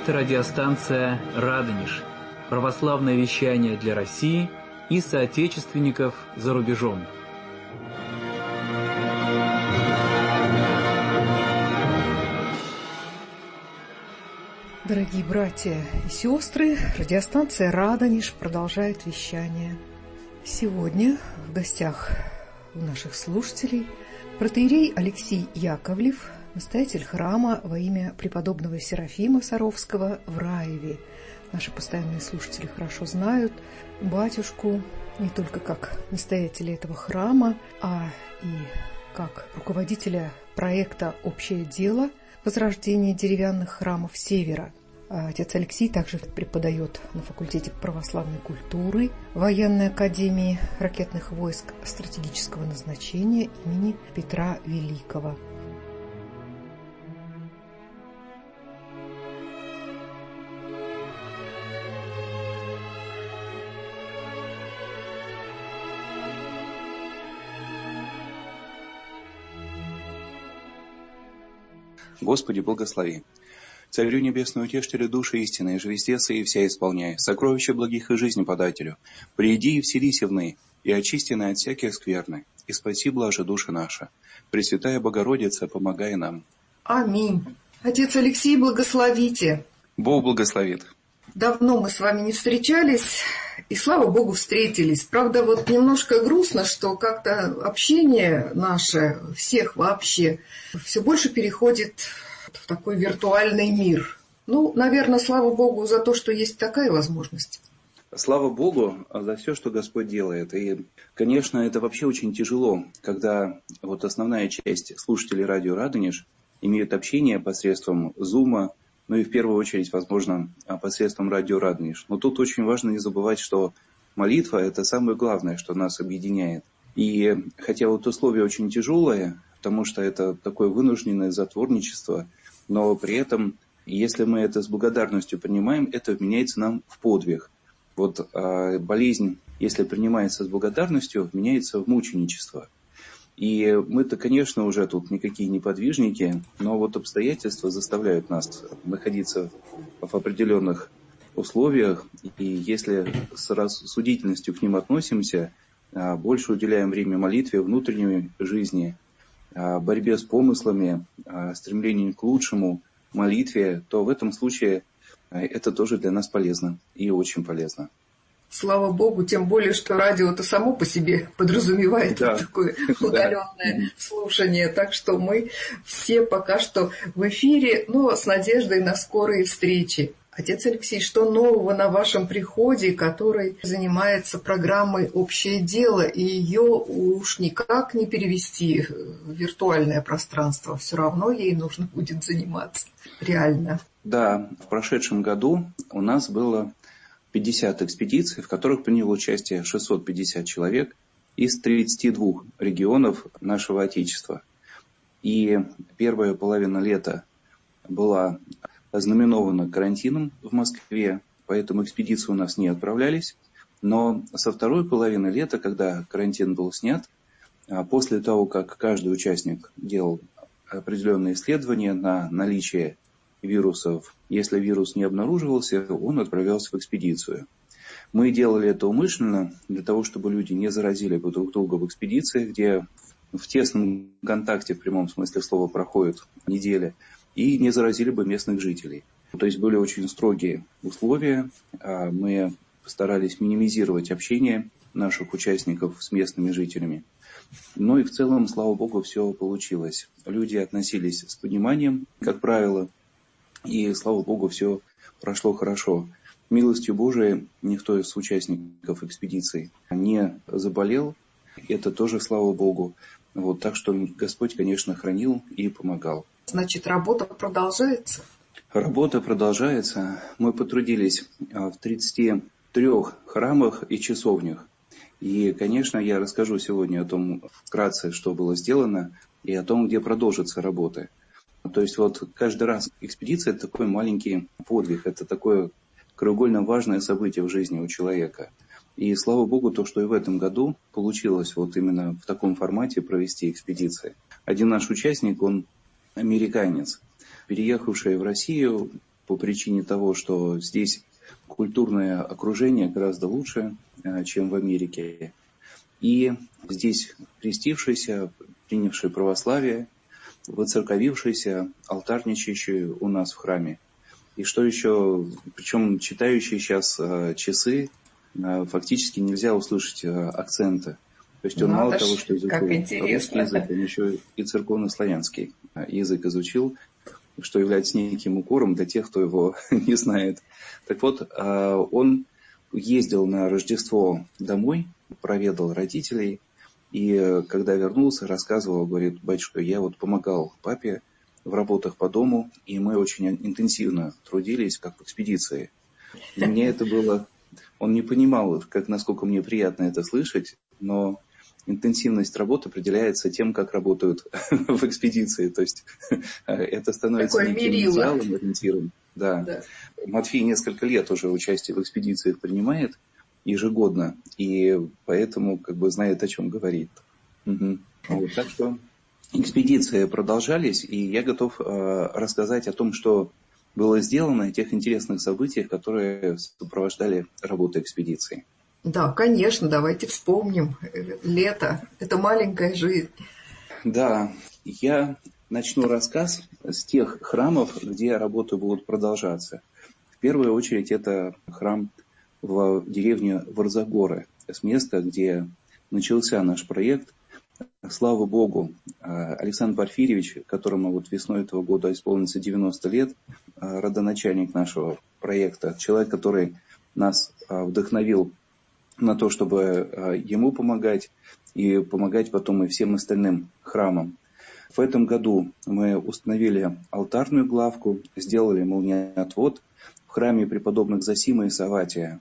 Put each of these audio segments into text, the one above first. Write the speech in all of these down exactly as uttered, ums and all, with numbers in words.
Это радиостанция «Радонеж», православное вещание для России и соотечественников за рубежом. Дорогие братья и сестры, радиостанция «Радонеж» продолжает вещание. Сегодня в гостях у наших слушателей протоиерей Алексей Яковлев, настоятель храма во имя преподобного Серафима Саровского в Раеве. Наши постоянные слушатели хорошо знают батюшку не только как настоятеля этого храма, а и как руководителя проекта «Общее дело» возрождения деревянных храмов Севера. Отец Алексей также преподает на факультете православной культуры Военной академии ракетных войск стратегического назначения имени Петра Великого. Господи, благослови. Царю небесную, утешителю души истины, же вездеца и вся исполняй, сокровища благих и жизни подателю, приди и вселись в ны, и очисти на от всяких скверны, и спаси блаже души наша. Пресвятая Богородица, помогай нам. Аминь. Отец Алексей, благословите. Бог благословит. Давно мы с вами не встречались, и слава Богу встретились. Правда, вот немножко грустно, что как-то общение наше, всех вообще, все больше переходит в такой виртуальный мир. Ну, наверное, слава Богу за то, что есть такая возможность. Слава Богу за все, что Господь делает. И, конечно, это вообще очень тяжело, когда вот основная часть слушателей радио «Радонеж» имеют общение посредством Зума, ну и в первую очередь, возможно, посредством радио «Радонеж». Но тут очень важно не забывать, что молитва – это самое главное, что нас объединяет. И хотя вот условия очень тяжелые, потому что это такое вынужденное затворничество, но при этом, если мы это с благодарностью принимаем, это вменяется нам в подвиг. Вот а, болезнь, если принимается с благодарностью, вменяется в мученичество. И мы-то, конечно, уже тут никакие не подвижники, но вот обстоятельства заставляют нас находиться в определенных условиях. И если с рассудительностью к ним относимся, больше уделяем время молитве, внутренней жизни, борьбе с помыслами, стремлению к лучшему, молитве, то в этом случае это тоже для нас полезно и очень полезно. Слава Богу, тем более, что радио-то само по себе подразумевает да. вот такое удаленное да. слушание. Так что мы все пока что в эфире, но с надеждой на скорые встречи. Отец Алексей, что нового на вашем приходе, который занимается программой «Общее дело», и ее уж никак не перевести в виртуальное пространство, все равно ей нужно будет заниматься реально. Да, в прошедшем году у нас было пятьдесят экспедиций, в которых приняло участие шестьсот пятьдесят человек из тридцати двух регионов нашего Отечества. И первая половина лета была ознаменована карантином в Москве, поэтому экспедиции у нас не отправлялись. Но со второй половины лета, когда карантин был снят, после того, как каждый участник делал определенные исследования на наличие вирусов, если вирус не обнаруживался, он отправлялся в экспедицию. Мы делали это умышленно, для того, чтобы люди не заразили друг друга в экспедиции, где в тесном контакте, в прямом смысле слова, проходит неделя, и не заразили бы местных жителей. То есть были очень строгие условия. Мы старались минимизировать общение наших участников с местными жителями. Ну и в целом, слава Богу, все получилось. Люди относились с пониманием, как правило, и, слава Богу, все прошло хорошо. Милостью Божией никто из участников экспедиции не заболел. Это тоже, слава Богу. Вот, так что Господь, конечно, хранил и помогал. Значит, работа продолжается? Работа продолжается. Мы потрудились в тридцати трёх храмах и часовнях. И, конечно, я расскажу сегодня о том, вкратце, что было сделано, и о том, где продолжатся работы. То есть вот каждый раз экспедиция – это такой маленький подвиг, это такое краеугольно важное событие в жизни у человека. И слава Богу, то, что и в этом году получилось вот именно в таком формате провести экспедиции. Один наш участник, он американец, переехавший в Россию по причине того, что здесь культурное окружение гораздо лучше, чем в Америке. И здесь крестившиеся, принявшие православие, воцерковившиеся, алтарничающие у нас в храме. И что еще, причем читающие сейчас часы, фактически нельзя услышать акцента. То есть он Надо мало ж, того, что изучил русский язык, он еще и церковнославянский язык изучил, что является неким укором для тех, кто его не знает. Так вот, он ездил на Рождество домой, проведал родителей, и когда вернулся, рассказывал, говорит: батюшка, я вот помогал папе в работах по дому, и мы очень интенсивно трудились, как в экспедиции. И мне это было... Он не понимал, как, насколько мне приятно это слышать, но интенсивность работы определяется тем, как работают в экспедиции. То есть это становится такое неким мерило. идеалом, ориентиром. Да. Да. Матфей несколько лет уже участие в экспедициях принимает ежегодно, и поэтому как бы знает, о чем говорит. Угу. Вот, так что экспедиции продолжались, и я готов э, рассказать о том, что было сделано, и тех интересных событиях, которые сопровождали работу экспедиции. Да, конечно, давайте вспомним. Лето – это маленькая жизнь. Да, я начну рассказ с тех храмов, где работы будут продолжаться. В первую очередь это храм в деревне Варзагоры, с места, где начался наш проект. Слава Богу, Александр Порфирьевич, которому вот весной этого года исполнится девяносто лет, родоначальник нашего проекта, человек, который нас вдохновил на то, чтобы ему помогать и помогать потом и всем остальным храмам. В этом году мы установили алтарную главку, сделали молниеотвод. В храме преподобных Зосима и Савватия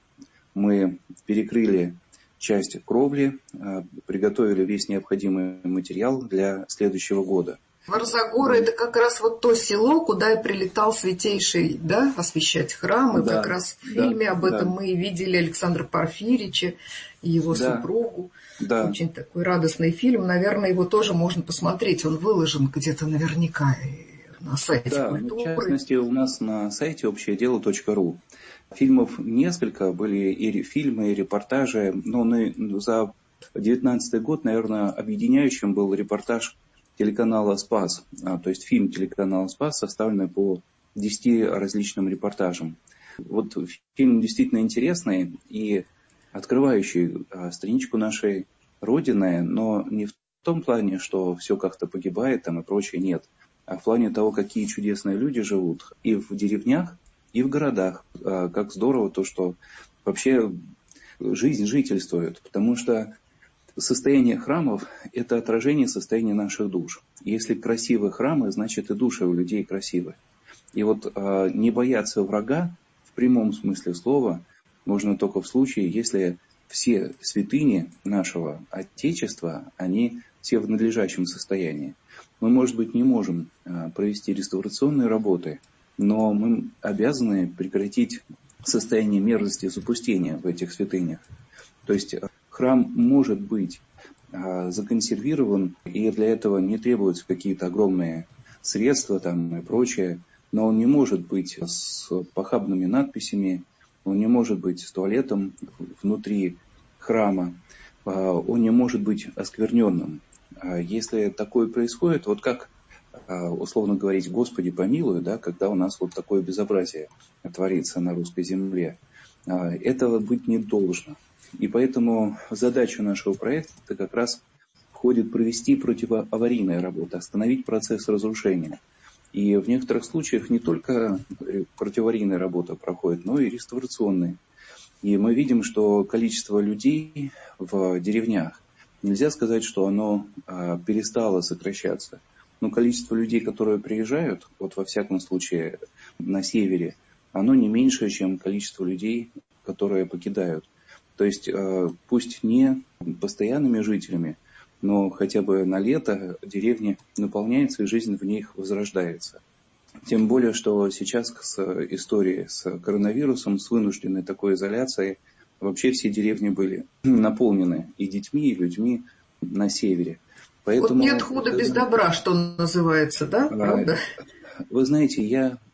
мы перекрыли часть кровли, приготовили весь необходимый материал для следующего года. Варзагоры – это как раз вот то село, куда и прилетал Святейший, да, освещать храмы. Да, как раз в фильме да, об этом да. мы видели Александра Порфирьевича и его Да, супругу. да. Очень такой радостный фильм. Наверное, его тоже можно посмотреть. Он выложен где-то наверняка на сайте Да, культуры. в частности, у нас на сайте общее дело точка ру. Фильмов несколько, были и фильмы, и репортажи, но за девятнадцатый год, наверное, объединяющим был репортаж телеканала «Спас», а, то есть фильм телеканала «Спас», составленный по десяти различным репортажам. Вот фильм действительно интересный и открывающий а, страничку нашей Родины, но не в том плане, что все как-то погибает там и прочее, нет, а в плане того, какие чудесные люди живут и в деревнях, и в городах. А, как здорово то, что вообще жизнь жительствует, потому что состояние храмов – это отражение состояния наших душ. Если красивы храмы, значит и души у людей красивы. И вот э, не бояться врага в прямом смысле слова можно только в случае, если все святыни нашего Отечества, они все в надлежащем состоянии. Мы, может быть, не можем э, провести реставрационные работы, но мы обязаны прекратить состояние мерзости и запустения в этих святынях. То есть храм может быть а, законсервирован, и для этого не требуются какие-то огромные средства там, и прочее, но он не может быть с похабными надписями, он не может быть с туалетом внутри храма, а, он не может быть оскверненным. А если такое происходит, вот как а, условно говорить «Господи помилуй», да, когда у нас вот такое безобразие творится на русской земле, а, этого быть не должно. И поэтому задача нашего проекта как раз входит провести противоаварийные работы, остановить процесс разрушения. И в некоторых случаях не только противоаварийная работа проходит, но и реставрационные. И мы видим, что количество людей в деревнях, нельзя сказать, что оно а, перестало сокращаться. Но количество людей, которые приезжают, вот во всяком случае на севере, оно не меньше, чем количество людей, которые покидают. То есть пусть не постоянными жителями, но хотя бы на лето деревня наполняется и жизнь в них возрождается. Тем более, что сейчас с историей с коронавирусом, с вынужденной такой изоляцией, вообще все деревни были наполнены и детьми, и людьми на севере. Поэтому, вот нет худа без добра, что называется, да? Правда? Вы знаете, я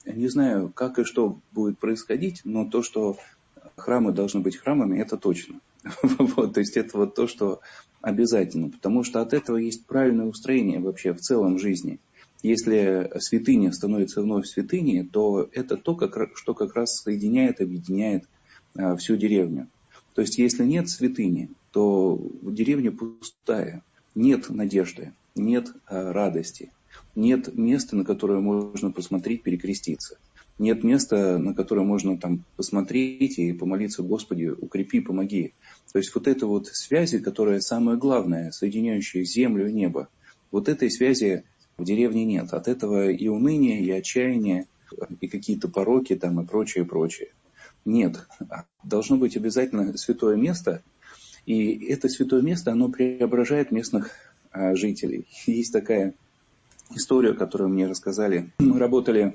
не знаю, как и что будет происходить, но то, что храмы должны быть храмами, это точно. Вот, то есть это вот то, что обязательно, потому что от этого есть правильное устроение вообще в целом жизни. Если святыня становится вновь святыней, то это то, как, что как раз соединяет, объединяет а, всю деревню. То есть если нет святыни, то деревня пустая, нет надежды, нет а, радости, нет места, на которое можно посмотреть, перекреститься. Нет места, на которое можно там посмотреть и помолиться: Господи, укрепи, помоги. То есть вот эта вот связи, которая самая главная, соединяющая землю и небо, вот этой связи в деревне нет. От этого и уныние, и отчаяние, и какие-то пороки там, и прочее, прочее. Нет. Должно быть обязательно святое место, и это святое место, оно преображает местных а, жителей. Есть такая история, которую мне рассказали. Мы работали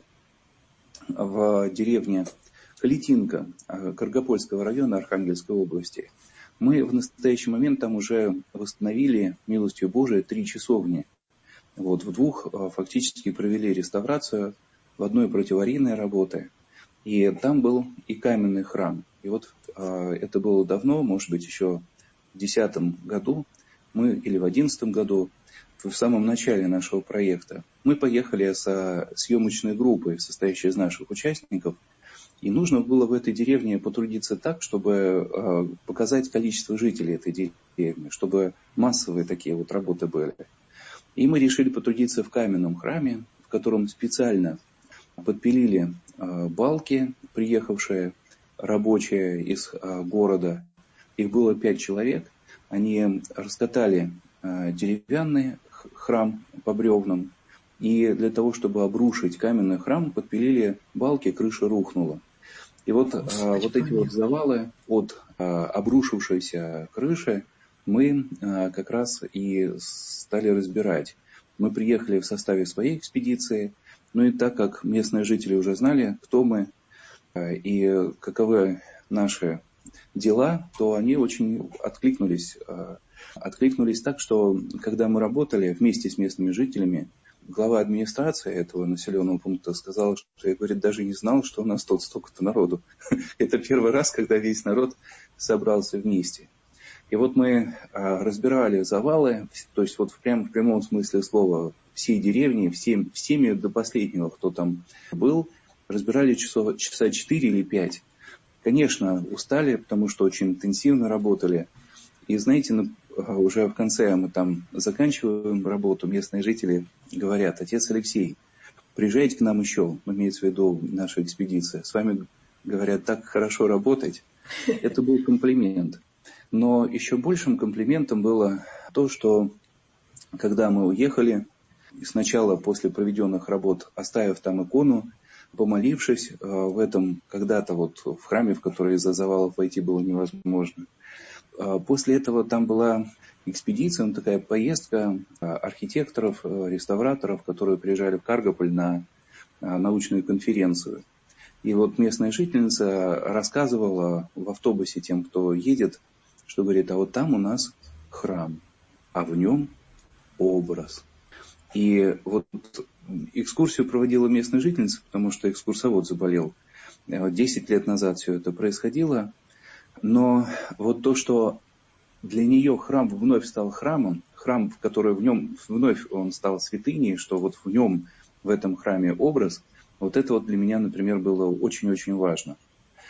в деревне Калитинка Каргопольского района Архангельской области. Мы в настоящий момент там уже восстановили, милостью Божией, три часовни. Вот, в двух фактически провели реставрацию, в одной противоаварийные работы. И там был и каменный храм. И вот это было давно, может быть, еще в десятом году, мы или в одиннадцатом году, в самом начале нашего проекта, мы поехали со съемочной группой, состоящей из наших участников, и нужно было в этой деревне потрудиться так, чтобы показать количество жителей этой деревни, чтобы массовые такие вот работы были. И мы решили потрудиться в каменном храме, в котором специально подпилили балки, приехавшие рабочие из города. Их было пять человек. Они раскатали деревянный храм по бревнам. И для того, чтобы обрушить каменный храм, подпилили балки, крыша рухнула. И вот, Господи, вот эти вот завалы от обрушившейся крыши мы как раз и стали разбирать. Мы приехали в составе своей экспедиции, ну и так как местные жители уже знали, кто мы и каковы наши дела, то они очень откликнулись. Откликнулись так, что когда мы работали вместе с местными жителями, глава администрации этого населенного пункта сказал, что я, говорит, даже не знал, что у нас тут столько-то народу. Это первый раз, когда весь народ собрался вместе. И вот мы разбирали завалы, то есть вот в, прям, в прямом смысле слова всей деревни, всем, всеми до последнего, кто там был, разбирали часов, часа четыре или пять. Конечно, устали, потому что очень интенсивно работали. И знаете, уже в конце мы там заканчиваем работу, местные жители говорят: отец Алексей, приезжайте к нам еще, имеется в виду наша экспедиция, с вами, говорят, так хорошо работать. Это был комплимент. Но еще большим комплиментом было то, что когда мы уехали, сначала после проведенных работ, оставив там икону, помолившись в этом когда-то вот в храме, в который из-за завалов войти было невозможно, после этого там была экспедиция, ну, такая поездка архитекторов, реставраторов, которые приезжали в Каргополь на научную конференцию. И вот местная жительница рассказывала в автобусе тем, кто едет, что говорит: а вот там у нас храм, а в нем образ. И вот экскурсию проводила местная жительница, потому что экскурсовод заболел. Десять лет назад все это происходило. Но вот то, что для нее храм вновь стал храмом, храм, в который в нем вновь он стал святыней, что вот в нем, в этом храме образ, вот это вот для меня, например, было очень-очень важно.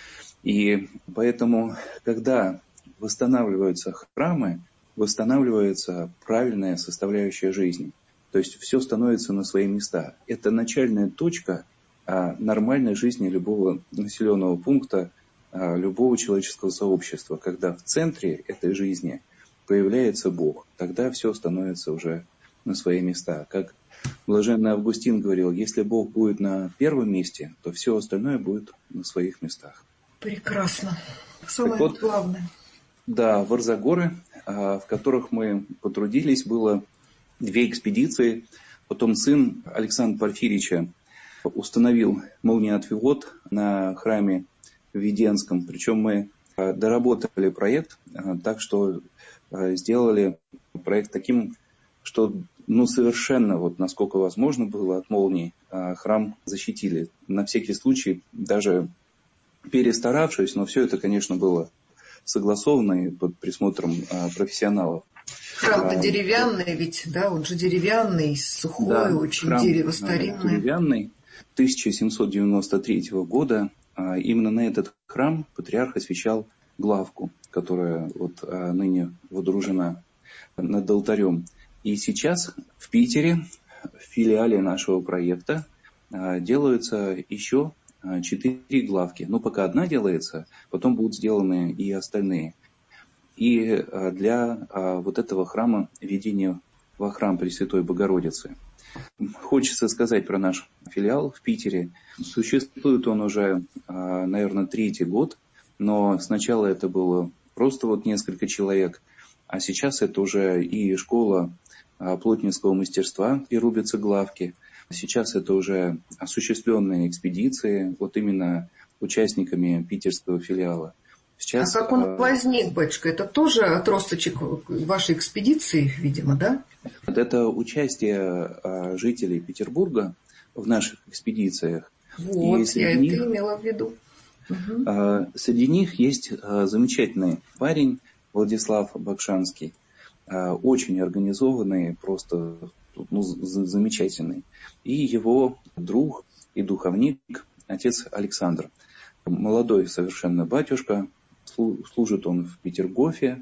И поэтому, когда восстанавливаются храмы, восстанавливается правильная составляющая жизни. То есть все становится на свои места. Это начальная точка нормальной жизни любого населенного пункта, любого человеческого сообщества, когда в центре этой жизни появляется Бог. Тогда все становится уже на свои места. Как блаженный Августин говорил: если Бог будет на первом месте, то все остальное будет на своих местах. Прекрасно. Самое вот, главное. Да, в Арзагоры, в которых мы потрудились, было две экспедиции. Потом сын Александра Порфирьевича установил молниеотвод на храме в Веденском. Причем мы доработали проект так, что сделали проект таким, что ну, совершенно, вот насколько возможно было от молний, храм защитили. На всякий случай, даже перестаравшись, но все это, конечно, было согласовано и под присмотром профессионалов. Храм-то а, деревянный ведь, да, он же деревянный, сухой, да, очень храм, дерево старинное. Деревянный. тысяча семьсот девяносто третьего года именно на этот храм патриарх освящал главку, которая вот ныне водружена над алтарем. И сейчас в Питере, в филиале нашего проекта, делаются еще четыре главки. Ну, пока одна делается, потом будут сделаны и остальные. И для вот этого храма введения во храм Пресвятой Богородицы. Хочется сказать про наш филиал в Питере. Существует он уже, наверное, третий год, но сначала это было просто вот несколько человек, а сейчас это уже и школа плотницкого мастерства, и рубятся главки. Сейчас это уже осуществленные экспедиции, вот именно участниками питерского филиала. Сейчас, а как он возник, батюшка? Это тоже отросточек вашей экспедиции, видимо, да? Это участие жителей Петербурга в наших экспедициях. Вот, я них, это имела в виду. Угу. Среди них есть замечательный парень Владислав Бакшанский, очень организованный, просто ну, замечательный. И его друг и духовник, отец Александр. Молодой совершенно батюшка, служит он в Петергофе,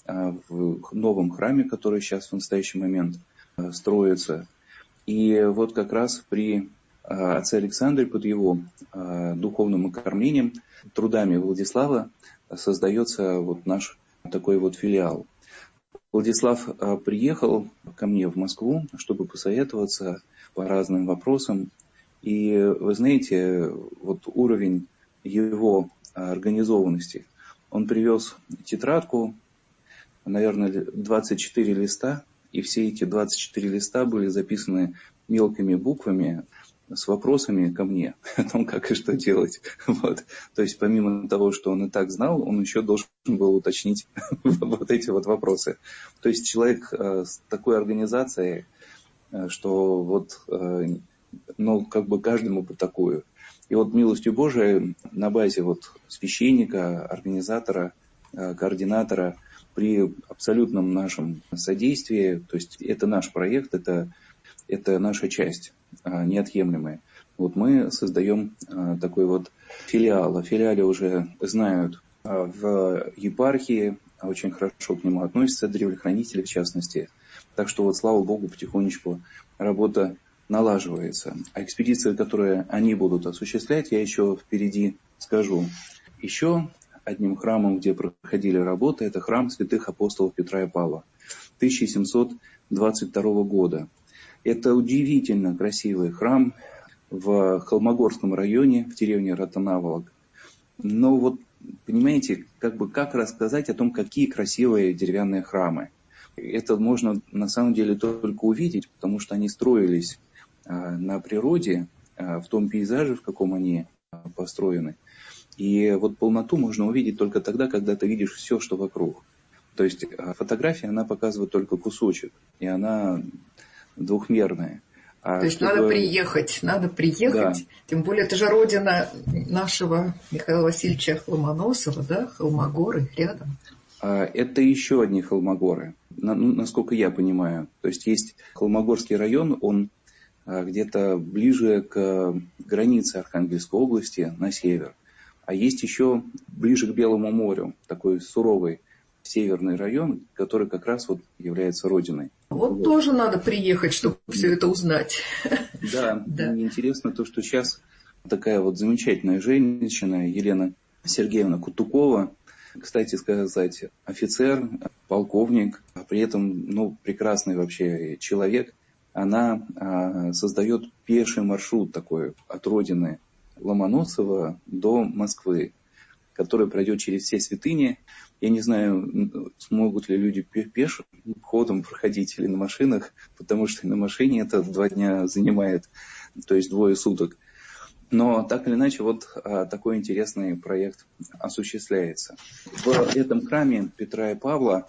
в новом храме, который сейчас в настоящий момент строится. И вот как раз при отце Александре, под его духовным окормлением, трудами Владислава, создается вот наш такой вот филиал. Владислав приехал ко мне в Москву, чтобы посоветоваться по разным вопросам. И вы знаете, вот уровень его организованности. Он привез тетрадку, наверное, двадцать четыре листа, и все эти двадцать четыре листа были записаны мелкими буквами с вопросами ко мне о том, как и что делать. Вот. То есть помимо того, что он и так знал, он еще должен был уточнить вот эти вот вопросы. То есть человек с такой организацией, что вот, ну, как бы каждому по такую. И вот милостью Божией на базе вот священника, организатора, координатора, при абсолютном нашем содействии, то есть это наш проект, это, это наша часть неотъемлемая. Вот мы создаем такой вот филиал. О филиале уже знают в епархии, очень хорошо к нему относятся, древлехранители в частности. Так что вот, слава Богу, потихонечку работа налаживается. А экспедиции, которые они будут осуществлять, я еще впереди скажу. Еще одним храмом, где проходили работы, это храм святых апостолов Петра и Павла тысяча семьсот двадцать второго года. Это удивительно красивый храм в Холмогорском районе, в деревне Ротонаволок. Но вот, понимаете, как бы как рассказать о том, какие красивые деревянные храмы. Это можно на самом деле только увидеть, потому что они строились на природе, в том пейзаже, в каком они построены. И вот полноту можно увидеть только тогда, когда ты видишь все, что вокруг. То есть фотография, она показывает только кусочек, и она двухмерная. А То есть чтобы... надо приехать, надо приехать. Да. Тем более, это же родина нашего Михаила Васильевича Ломоносова, да, Холмогоры рядом. Это еще одни Холмогоры, насколько я понимаю. То есть есть Холмогорский район, он где-то ближе к границе Архангельской области на север. А есть еще ближе к Белому морю, такой суровый северный район, который как раз вот является родиной. Вот, вот. Тоже надо приехать, чтобы все это узнать. Да, да. Интересно то, что сейчас такая вот замечательная женщина, Елена Сергеевна Кутукова, кстати сказать, офицер, полковник, а при этом, ну, прекрасный вообще человек, она а, создает пеший маршрут такой от родины Ломоносова до Москвы, который пройдет через все святыни. Я не знаю, смогут ли люди пешим ходом проходить или на машинах, потому что на машине это два дня занимает, то есть двое суток. Но так или иначе, вот а, такой интересный проект осуществляется. В этом храме Петра и Павла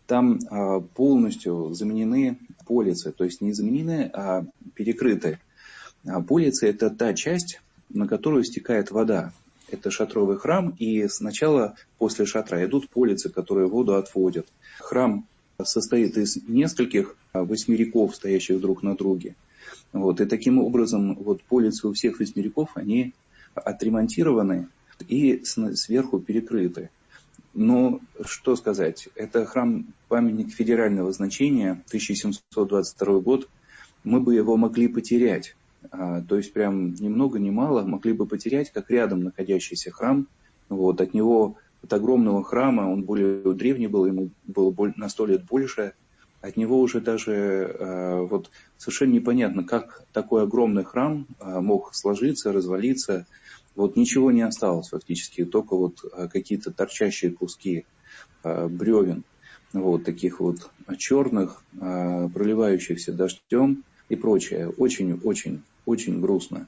Там полностью заменены полицы, то есть не заменены, а перекрыты. Полицы – это та часть, на которую стекает вода. Это шатровый храм, и сначала после шатра идут полицы, которые воду отводят. Храм состоит из нескольких восьмериков, стоящих друг на друге. Вот, и таким образом вот, полицы у всех восьмериков, они отремонтированы и сверху перекрыты. Но что сказать, это храм-памятник федерального значения, тысяча семьсот двадцать второй год, мы бы его могли потерять. То есть прям ни много ни мало могли бы потерять, как рядом находящийся храм. Вот, от него, от огромного храма, он более древний был, ему было на сто лет больше. От него уже даже вот, совершенно непонятно, как такой огромный храм мог сложиться, развалиться. Вот ничего не осталось фактически, только вот какие-то торчащие куски бревен, вот таких вот черных, проливающихся дождем и прочее. Очень-очень-очень грустно.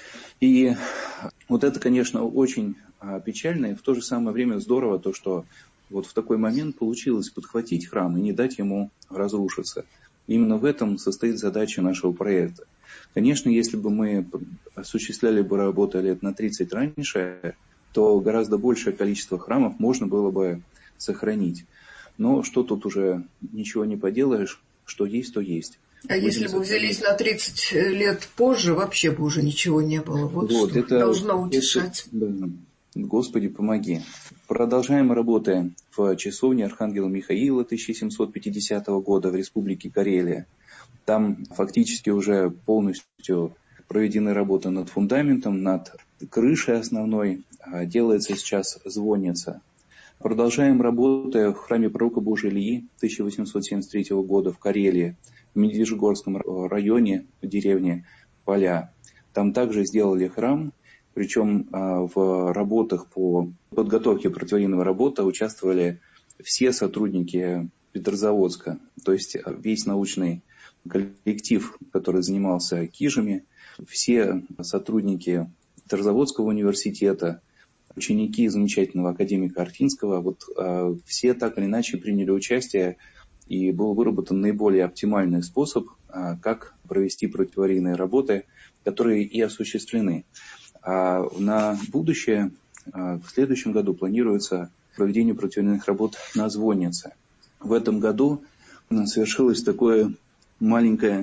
И вот это, конечно, очень печально, и в то же самое время здорово, то, что вот в такой момент получилось подхватить храм и не дать ему разрушиться. Именно в этом состоит задача нашего проекта. Конечно, если бы мы осуществляли бы работу лет на тридцать раньше, то гораздо большее количество храмов можно было бы сохранить. Но что тут уже ничего не поделаешь, что есть, то есть. А Будем если бы взялись на тридцать лет позже, вообще бы уже ничего не было. Вот, вот что это, должно утешать. Это, да. Господи, помоги. Продолжаем работы в часовне Архангела Михаила тысяча семьсот пятидесятого года в Республике Карелия. Там фактически уже полностью проведены работы над фундаментом, над крышей основной. Делается сейчас звонница. Продолжаем работы в храме пророка Божия Илии тысяча восемьсот семьдесят третьего года в Карелии, в Медвежьегорском районе, в деревне Поля. Там также сделали храм. Причем в работах по подготовке противоаварийного работы участвовали все сотрудники Петрозаводска, то есть весь научный коллектив, который занимался кижами, все сотрудники Петрозаводского университета, ученики замечательного академика Артинского, вот все так или иначе приняли участие, и был выработан наиболее оптимальный способ, как провести противоаварийные работы, которые и осуществлены. А на будущее, в следующем году планируется проведение противоаварийных работ на звоннице. В этом году совершилось такое маленькое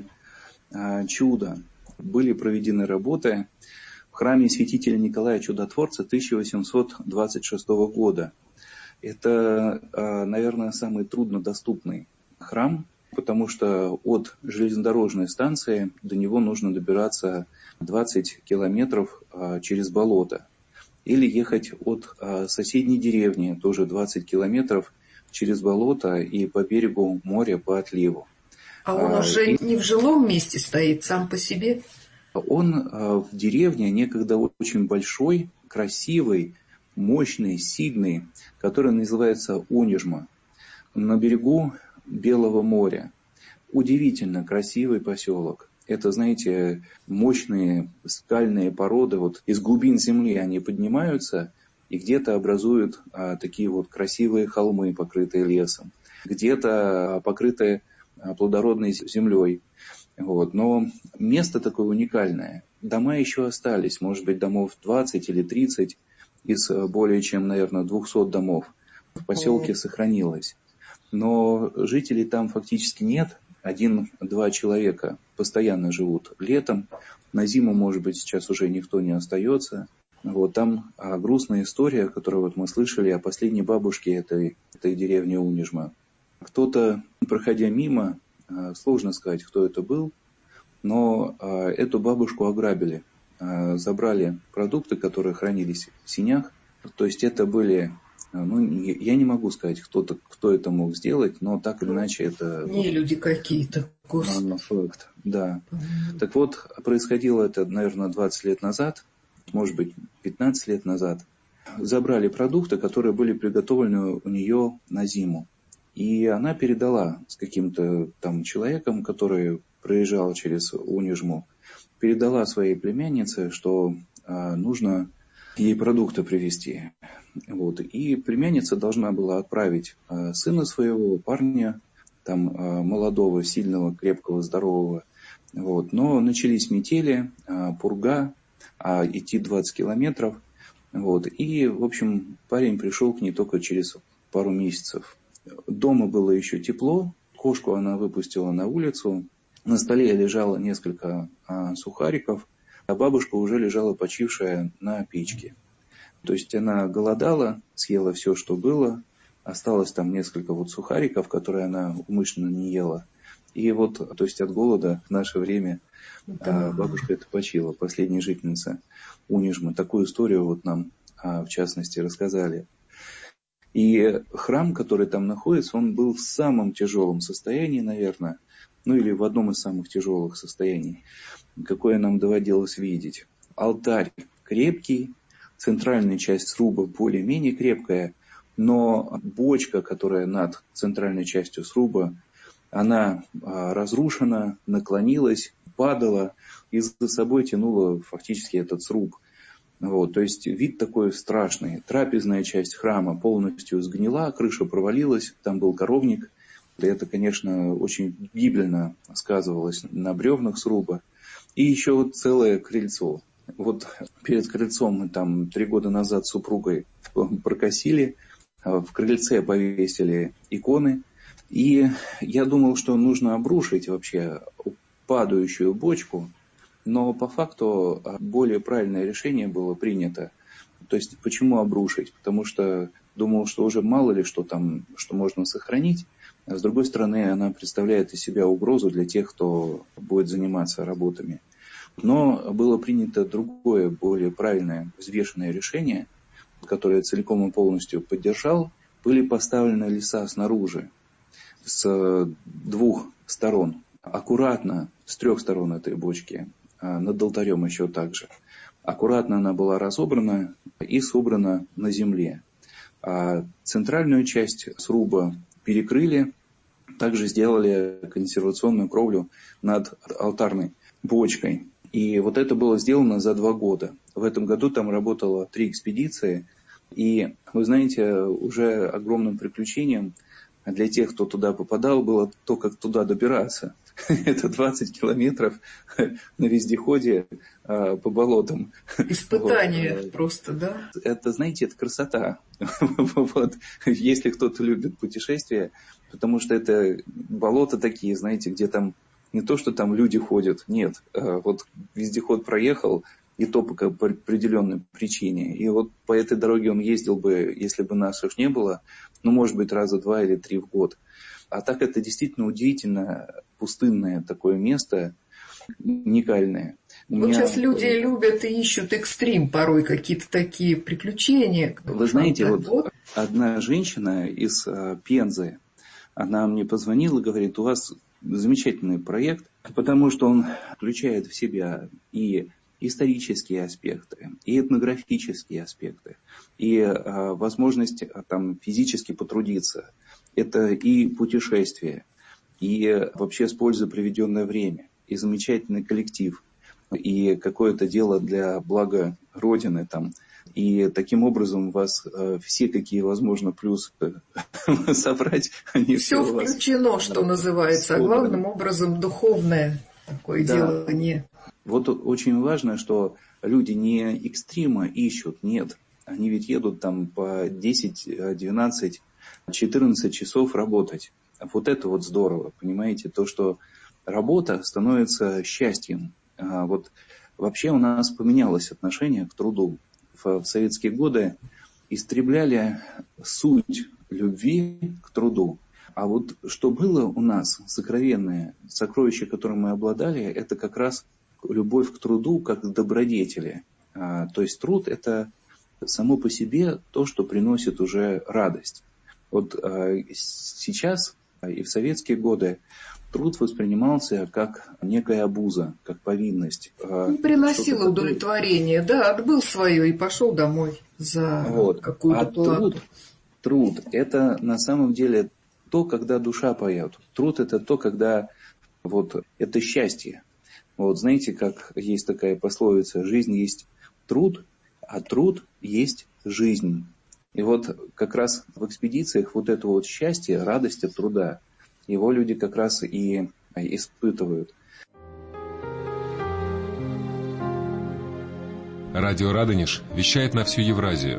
чудо. Были проведены работы в храме святителя Николая Чудотворца тысяча восемьсот двадцать шестого года. Это, наверное, самый труднодоступный храм, потому что от железнодорожной станции до него нужно добираться двадцать километров через болото. Или ехать от соседней деревни, тоже двадцать километров через болото и по берегу моря по отливу. А он уже и не в жилом месте стоит, сам по себе? Он в деревне некогда очень большой, красивый, мощный, сильный, который называется Унижма, на берегу Белого моря. Удивительно красивый поселок. Это, знаете, мощные скальные породы, вот из глубин земли они поднимаются и где-то образуют а, такие вот красивые холмы, покрытые лесом, где-то покрытые а, плодородной землей. Вот. Но место такое уникальное. Дома еще остались, может быть, домов двадцать или тридцать из более чем, наверное, двухсот домов в поселке сохранилось. Но жителей там фактически нет. Один-два человека постоянно живут летом. На зиму, может быть, сейчас уже никто не остается. Вот там а, грустная история, которую вот мы слышали о последней бабушке этой, этой деревни Унижма. Кто-то, проходя мимо, а, сложно сказать, кто это был, но а, эту бабушку ограбили. А, забрали продукты, которые хранились в сенях. То есть это были... Ну, я не могу сказать, кто-то, кто это мог сделать, но так или иначе это... Не люди какие-то. Факт, да. Mm-hmm. Так вот, происходило это, наверное, двадцать лет назад, может быть, пятнадцать лет назад. Забрали продукты, которые были приготовлены у нее на зиму. И она передала с каким-то там человеком, который проезжал через Унижму, передала своей племяннице, что а, нужно ей продукты привезти. Вот. И племянница должна была отправить сына своего, парня, там, молодого, сильного, крепкого, здорового. Вот. Но начались метели, пурга, а идти двадцать километров. Вот. И, в общем, парень пришел к ней только через пару месяцев. Дома было еще тепло, кошку она выпустила на улицу. На столе лежало несколько а, сухариков, а бабушка уже лежала почившая на печке. То есть она голодала, съела все, что было. Осталось там несколько вот сухариков, которые она умышленно не ела. И вот, то есть от голода в наше время да. бабушка это почила, последняя жительница Унижма. Такую историю вот нам, в частности, рассказали. И храм, который там находится, он был в самом тяжелом состоянии, наверное, ну или в одном из самых тяжелых состояний, какое нам доводилось видеть. Алтарь крепкий, центральная часть сруба более-менее крепкая, но бочка, которая над центральной частью сруба, она разрушена, наклонилась, падала и за собой тянула фактически этот сруб. Вот, то есть вид такой страшный. Трапезная часть храма полностью сгнила, крыша провалилась, там был коровник. И это, конечно, очень гибельно сказывалось на бревнах сруба. И еще вот целое крыльцо. Вот перед крыльцом мы там три года назад с супругой прокосили, в крыльце повесили иконы. И я думал, что нужно обрушить вообще падающую бочку, но по факту более правильное решение было принято. То есть почему обрушить? Потому что думал, что уже мало ли что там, что можно сохранить. А с другой стороны, она представляет из себя угрозу для тех, кто будет заниматься работами. Но было принято другое, более правильное, взвешенное решение, которое я целиком и полностью поддержал. Были поставлены леса снаружи, с двух сторон, аккуратно, с трех сторон этой бочки, над алтарем еще так же. Аккуратно она была разобрана и собрана на земле. А центральную часть сруба перекрыли, также сделали консервационную кровлю над алтарной бочкой. И вот это было сделано за два года. В этом году там работало три экспедиции. И, вы знаете, уже огромным приключением для тех, кто туда попадал, было то, как туда добираться. Это двадцать километров на вездеходе по болотам. Испытание вот. Просто, да? Это, знаете, это красота. Вот. Если кто-то любит путешествия, потому что это болота такие, знаете, где там не то, что там люди ходят, нет. Вот вездеход проехал, и то по определенной причине. И вот по этой дороге он ездил бы, если бы наших не было, ну, может быть, раза два или три в год. А так это действительно удивительно пустынное такое место, уникальное. Вот меня... сейчас люди любят и ищут экстрим, порой какие-то такие приключения. Вы знаете, вот, вот одна женщина из uh, Пензы, она мне позвонила и говорит, у вас замечательный проект, потому что он включает в себя и исторические аспекты, и этнографические аспекты, и а, возможность а, там, физически потрудиться. Это и путешествие, и вообще с пользой проведенное время, и замечательный коллектив, и какое-то дело для блага Родины там. И таким образом у вас э, все, какие возможно, плюсы собрать. Они все включено, что называется, а главным образом духовное такое делание. Вот очень важно, что люди не экстрима ищут, нет. Они ведь едут там по десять, двенадцать, четырнадцать часов работать. Вот это вот здорово, понимаете? То, что работа становится счастьем. А вот вообще у нас поменялось отношение к труду. В советские годы истребляли суть любви к труду. А вот что было у нас, сокровенное, сокровище, которым мы обладали, это как раз любовь к труду как к добродетели. А, то есть труд – это само по себе то, что приносит уже радость. Вот а, сейчас и в советские годы труд воспринимался как некая обуза, как повинность. Не приносил удовлетворения, да, отбыл свое и пошел домой за вот. какую-то а плату. Труд, труд – это на самом деле то, когда душа поет. Труд – это то, когда вот, это счастье. Вот знаете, как есть такая пословица, жизнь есть труд, а труд есть жизнь. И вот как раз в экспедициях вот это вот счастье, радость от труда, его люди как раз и испытывают. Радио Радонеж вещает на всю Евразию.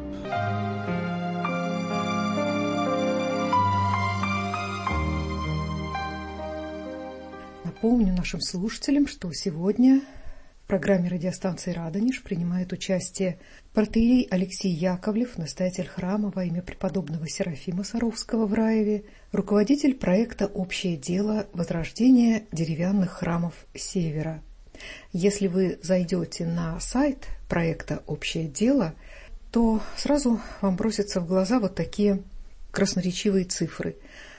Напомню нашим слушателям, что сегодня в программе радиостанции «Радонеж» принимает участие протоиерей Алексей Яковлев, настоятель храма во имя преподобного Серафима Саровского в Раеве, руководитель проекта «Общее дело. Возрождение деревянных храмов Севера». Если вы зайдете на сайт проекта «Общее дело», то сразу вам бросятся в глаза вот такие красноречивые цифры.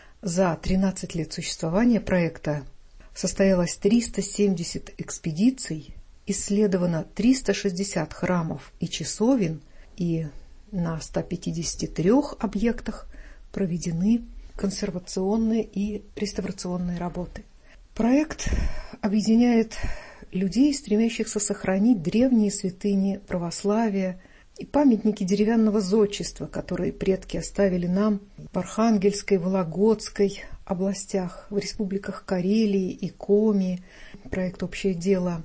За тринадцать лет существования проекта состоялось триста семьдесят экспедиций, исследовано триста шестьдесят храмов и часовен, и на ста пятидесяти трёх объектах проведены консервационные и реставрационные работы. Проект объединяет людей, стремящихся сохранить древние святыни православия и памятники деревянного зодчества, которые предки оставили нам в Архангельской, Вологодской областях, в республиках Карелии и Коми. Проект «Общее дело»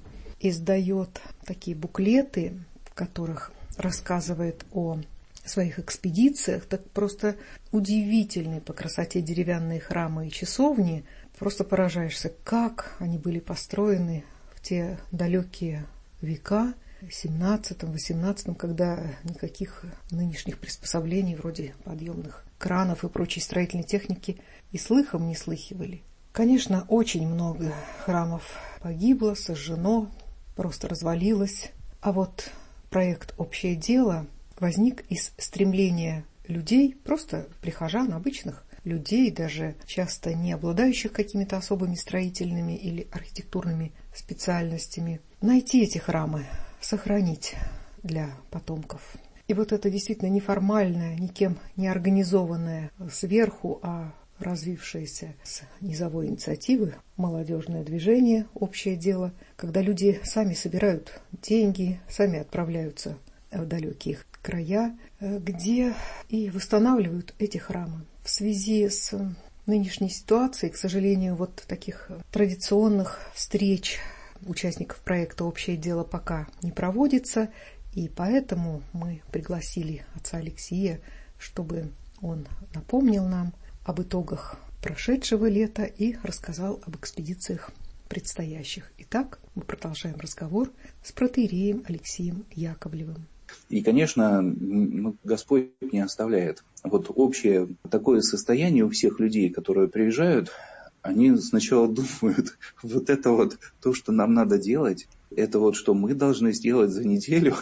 издает такие буклеты, в которых рассказывает о своих экспедициях. Так просто удивительные по красоте деревянные храмы и часовни. Просто поражаешься, как они были построены в те далекие века, в семнадцатом-восемнадцатом, когда никаких нынешних приспособлений вроде подъемных кранов и прочей строительной техники и слыхом не слыхивали. Конечно, очень много храмов погибло, сожжено, просто развалилось. А вот проект «Общее дело» возник из стремления людей, просто прихожан, обычных людей, даже часто не обладающих какими-то особыми строительными или архитектурными специальностями, найти эти храмы, сохранить для потомков. И вот это действительно неформальное, никем не организованное сверху, а развившееся с низовой инициативы молодежное движение «Общее дело», когда люди сами собирают деньги, сами отправляются в далекие края, где и восстанавливают эти храмы. В связи с нынешней ситуацией, к сожалению, вот таких традиционных встреч участников проекта «Общее дело» пока не проводится, и поэтому мы пригласили отца Алексея, чтобы он напомнил нам об итогах прошедшего лета и рассказал об экспедициях предстоящих. Итак, мы продолжаем разговор с протоиереем Алексеем Яковлевым. И, конечно, ну, Господь не оставляет. Вот общее такое состояние у всех людей, которые приезжают, они сначала думают, вот это вот то, что нам надо делать, это вот что мы должны сделать за неделю.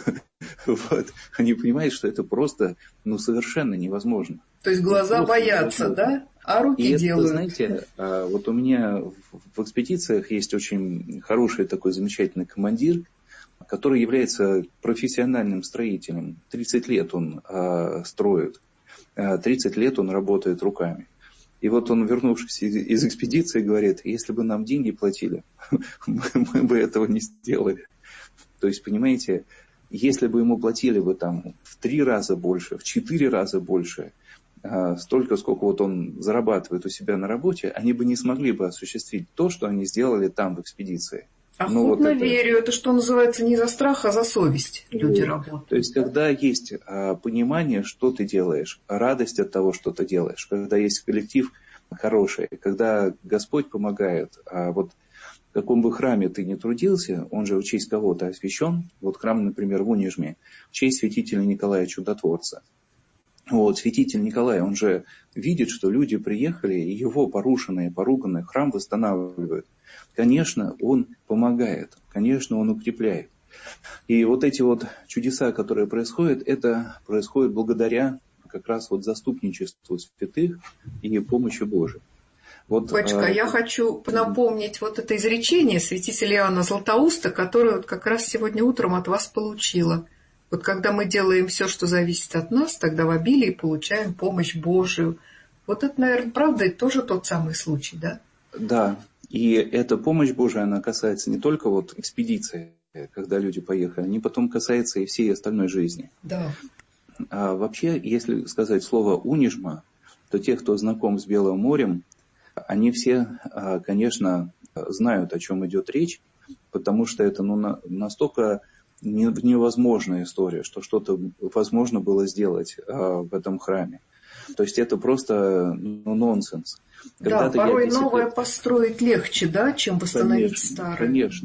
Вот. Они понимают, что это просто ну, совершенно невозможно. То есть глаза боятся, невозможно. Да? А руки и делают. Это, знаете, вот у меня в экспедициях есть очень хороший такой замечательный командир, который является профессиональным строителем. тридцать лет он э, строит, тридцать лет он работает руками. И вот он, вернувшись из, из экспедиции, говорит, если бы нам деньги платили, мы, мы бы этого не сделали. То есть, понимаете, если бы ему платили бы там в три раза больше, в четыре раза больше, э, столько, сколько вот он зарабатывает у себя на работе, они бы не смогли бы осуществить то, что они сделали там в экспедиции. Охотно ну, вот верю. Это... это что называется не за страх, а за совесть люди работают. То есть, когда есть а, понимание, что ты делаешь, радость от того, что ты делаешь, когда есть коллектив хороший, когда Господь помогает, а вот в каком бы храме ты ни трудился, он же в честь кого-то освящен. Вот храм, например, в Унижме, в честь святителя Николая Чудотворца. Вот, святитель Николай, он же видит, что люди приехали, и его порушенный, поруганный храм восстанавливают. Конечно, он помогает, конечно, он укрепляет. И вот эти вот чудеса, которые происходят, это происходит благодаря как раз вот заступничеству святых и помощи Божией. Вот, Батюшка, а... я хочу напомнить вот это изречение святителя Иоанна Златоуста, которое вот как раз сегодня утром от вас получила. Вот когда мы делаем все, что зависит от нас, тогда в обилии получаем помощь Божию. Вот это, наверное, правда, это тоже тот самый случай, да? Да, и эта помощь Божия, она касается не только вот экспедиции, когда люди поехали, они потом касается и всей остальной жизни. Да. А вообще, если сказать слово «Унижма», то те, кто знаком с Белым морем, они все, конечно, знают, о чем идет речь, потому что это ну, настолько невозможная история, что что-то возможно было сделать в этом храме. То есть это просто ну, нонсенс. Да, порой новое это... построить легче, да, чем восстановить конечно, старое. Конечно.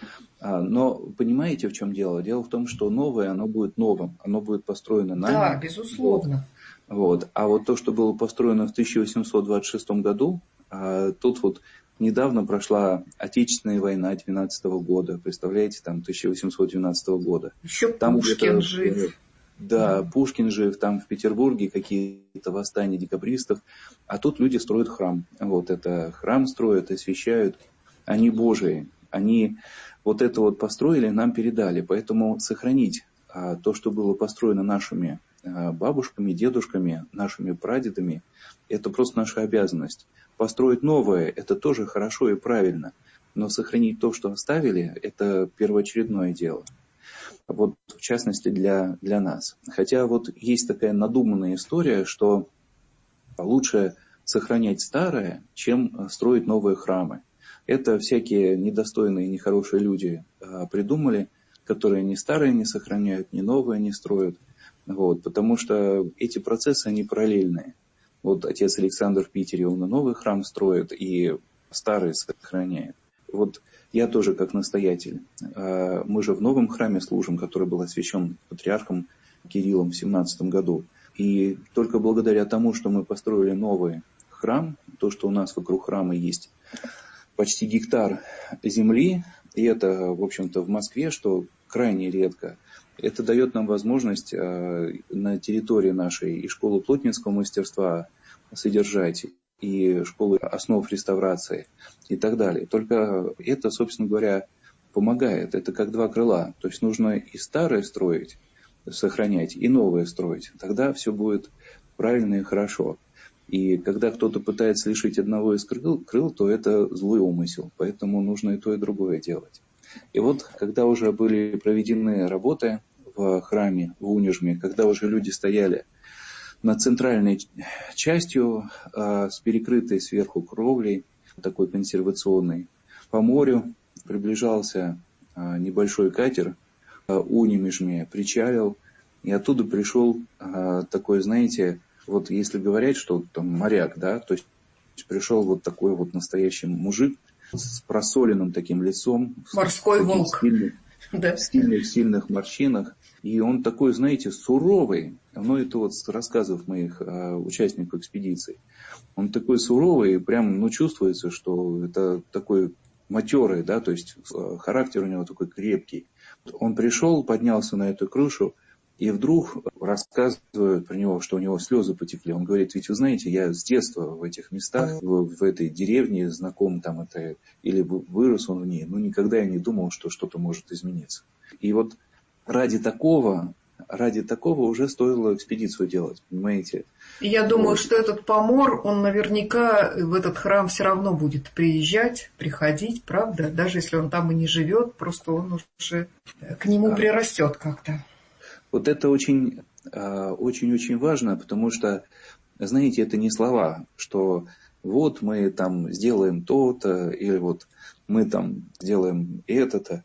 Но понимаете, в чем дело? Дело в том, что новое, оно будет новым, оно будет построено нами. Да, безусловно. Вот. А вот то, что было построено в тысяча восемьсот двадцать шестом году, тут вот недавно прошла Отечественная война двенадцатого года, представляете, там тысяча восемьсот двенадцатого года. Еще там Пушкин жив. Да, Пушкин жив, там в Петербурге какие-то восстания декабристов, а тут люди строят храм. Вот это храм строят, освящают, они Божии, они вот это вот построили, нам передали, поэтому сохранить а, то, что было построено нашими а, бабушками, дедушками, нашими прадедами, это просто наша обязанность. Построить новое, это тоже хорошо и правильно, но сохранить то, что оставили, это первоочередное дело. Вот в частности для, для нас. Хотя вот есть такая надуманная история, что лучше сохранять старое, чем строить новые храмы. Это всякие недостойные, нехорошие люди а, придумали, которые ни старые не сохраняют, ни новые не строят. Вот, потому что эти процессы, они параллельные. Вот отец Александр в Питере, он и новый храм строит, и старый сохраняет. Вот я тоже как настоятель. Мы же в новом храме служим, который был освящен патриархом Кириллом в семнадцатом году. И только благодаря тому, что мы построили новый храм, то, что у нас вокруг храма есть почти гектар земли, и это, в общем-то, в Москве, что крайне редко, это дает нам возможность на территории нашей и школу плотницкого мастерства содержать, и школы основ реставрации и так далее. Только это, собственно говоря, помогает. Это как два крыла. То есть нужно и старое строить, сохранять, и новое строить. Тогда все будет правильно и хорошо. И когда кто-то пытается лишить одного из крыл, крыл, то это злой умысел. Поэтому нужно и то, и другое делать. И вот, когда уже были проведены работы в храме, в Унижме, когда уже люди стояли над центральной частью, э, с перекрытой сверху кровлей, такой консервационной, по морю приближался э, небольшой катер, э, Унижме причалил, и оттуда пришел э, такой, знаете, вот если говорят, что там моряк, да, то есть пришел вот такой вот настоящий мужик с просоленным таким лицом. Морской волк. Сильных, да. сильных, сильных морщинах. И он такой, знаете, суровый. Ну, это вот с рассказов моих э, участников экспедиции. Он такой суровый, и прям, ну, чувствуется, что это такой матерый, да, то есть э, характер у него такой крепкий. Он пришел, поднялся на эту крышу, и вдруг рассказывают про него, что у него слезы потекли. Он говорит, ведь вы знаете, я с детства в этих местах, в, в этой деревне знаком там это, или вырос он в ней, но никогда я не думал, что что-то может измениться. И вот ради такого, ради такого уже стоило экспедицию делать, понимаете? Я думаю, вот. Что этот помор, он наверняка в этот храм все равно будет приезжать, приходить, правда? Даже если он там и не живет, просто он уже к нему прирастет как-то. Вот это очень, очень-очень важно, потому что, знаете, это не слова, что вот мы там сделаем то-то, или вот мы там сделаем это-то.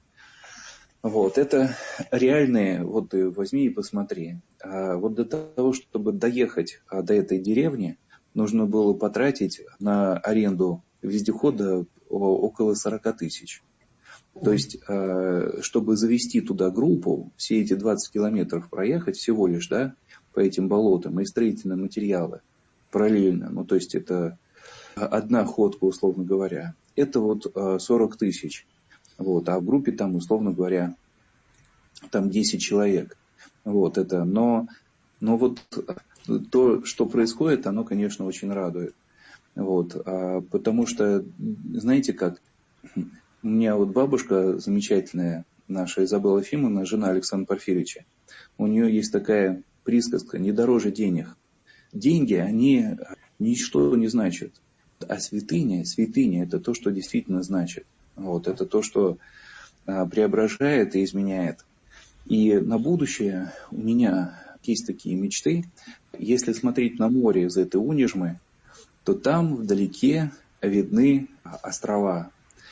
Вот, это реальные, вот возьми и посмотри. Вот для того, чтобы доехать до этой деревни, нужно было потратить на аренду вездехода около сорок тысяч. То есть, чтобы завести туда группу, все эти двадцать километров проехать всего лишь, да, по этим болотам, и строительные материалы параллельно, ну, то есть, это одна ходка, условно говоря, это вот сорок тысяч. Вот, а в группе там, условно говоря, там десять человек. Вот это, но, но вот то, что происходит, оно, конечно, очень радует. Вот, а, потому что, знаете как, у меня вот бабушка замечательная, наша Изабелла Ефимовна, жена Александра Порфирьевича, у нее есть такая присказка: не дороже денег. Деньги, они ничто не значат. А святыня, святыня это то, что действительно значит. Вот, это то, что а, преображает и изменяет. И на будущее у меня есть такие мечты. Если смотреть на море из этой Унижмы, то там вдалеке видны острова.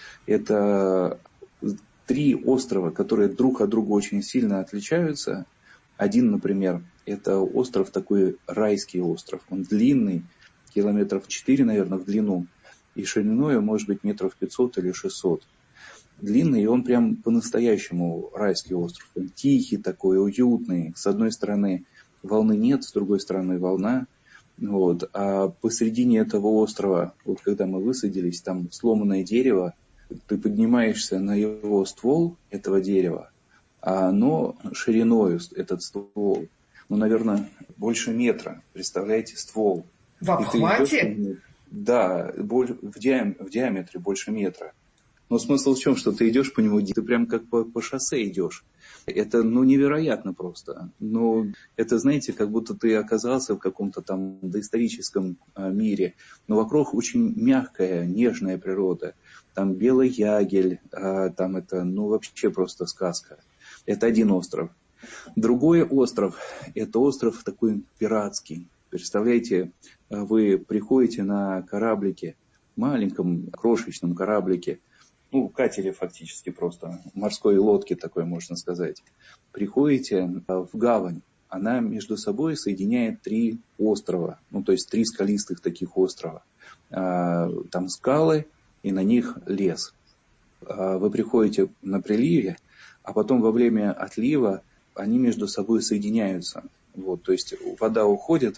Это три острова, которые друг от друга очень сильно отличаются. Один, например, это остров такой, райский остров. Он длинный, километров четыре, наверное, в длину. И шириной, может быть, метров пятьсот или шестьсот. Длинный, и он прям по-настоящему райский остров. Он тихий такой, уютный. С одной стороны волны нет, с другой стороны волна. Вот. А посредине этого острова, вот когда мы высадились, там сломанное дерево, ты поднимаешься на его ствол этого дерева, а оно шириной, этот ствол, ну, наверное, больше метра. Представляете, ствол. В обхвате? Идешь, да, в, диам, в диаметре больше метра. Но смысл в чем, что ты идешь по нему, ты прям как по, по шоссе идешь. Это, ну, невероятно просто. Но это, знаете, как будто ты оказался в каком-то там доисторическом а, мире. Но вокруг очень мягкая, нежная природа. Там белый ягель, а, там это, ну, вообще просто сказка. Это один остров. Другой остров, это остров такой пиратский. Представляете, вы приходите на кораблике, маленьком, крошечном кораблике, ну, катере фактически просто, морской лодке такой, можно сказать. Приходите в гавань, она между собой соединяет три острова, ну, то есть три скалистых таких острова. Там скалы, и на них лес. Вы приходите на приливе, а потом во время отлива они между собой соединяются. Вот, то есть вода уходит,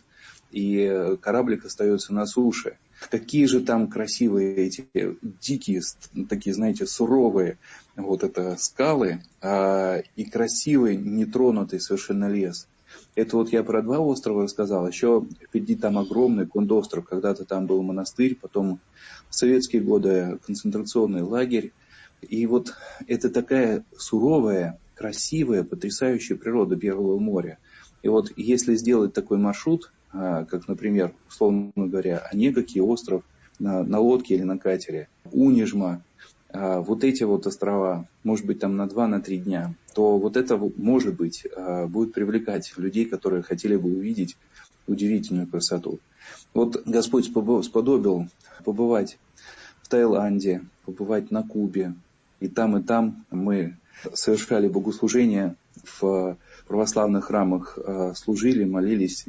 и кораблик остается на суше. Какие же там красивые эти дикие, такие, знаете, суровые вот это скалы, а, и красивый, нетронутый совершенно лес. Это вот я про два острова рассказал. Еще впереди там огромный Кондостров. Когда-то там был монастырь, потом в советские годы концентрационный лагерь. И вот это такая суровая, красивая, потрясающая природа Белого моря. И вот если сделать такой маршрут, как, например, условно говоря, Онега-Ки остров на, на лодке или на катере, Унижма, вот эти вот острова, может быть, там на два-на три дня, то вот это, может быть, будет привлекать людей, которые хотели бы увидеть удивительную красоту. Вот Господь сподобил побывать в Таиланде, побывать на Кубе, и там, и там мы совершали богослужения в православных храмах, служили, молились.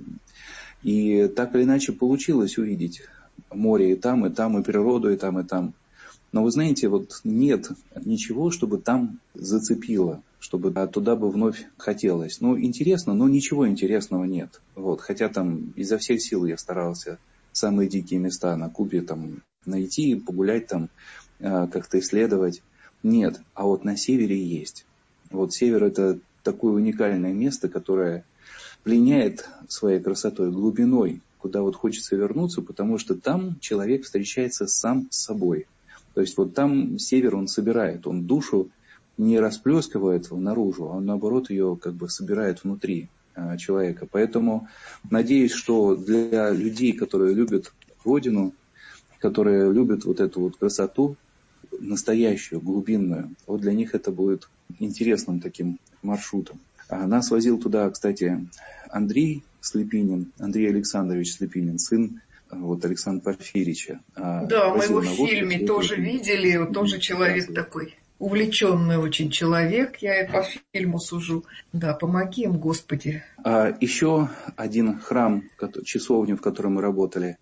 И так или иначе получилось увидеть море и там, и там, и природу, и там, и там. Но вы знаете, вот нет ничего, чтобы там зацепило, чтобы туда бы вновь хотелось. Ну, интересно, но ничего интересного нет. Вот. Хотя там изо всех сил я старался самые дикие места на Кубе там найти, погулять там, как-то исследовать. Нет, а вот на севере есть. Вот север — это такое уникальное место, которое пленяет своей красотой, глубиной, куда вот хочется вернуться, потому что там человек встречается сам с собой. То есть вот там север он собирает, он душу не расплескивает наружу, а он наоборот ее как бы собирает внутри а, человека. Поэтому надеюсь, что для людей, которые любят Родину, которые любят вот эту вот красоту, настоящую, глубинную, вот для них это будет интересным таким маршрутом. Нас возил туда, кстати, Андрей Слепинин, Андрей Александрович Слепинин, сын вот Александра Порфирьевича. Да, мы его в фильме тоже видели, он тоже человек такой, увлеченный очень человек, я по фильму сужу. Да, помоги им, Господи. А еще один храм, часовню, в которой мы работали,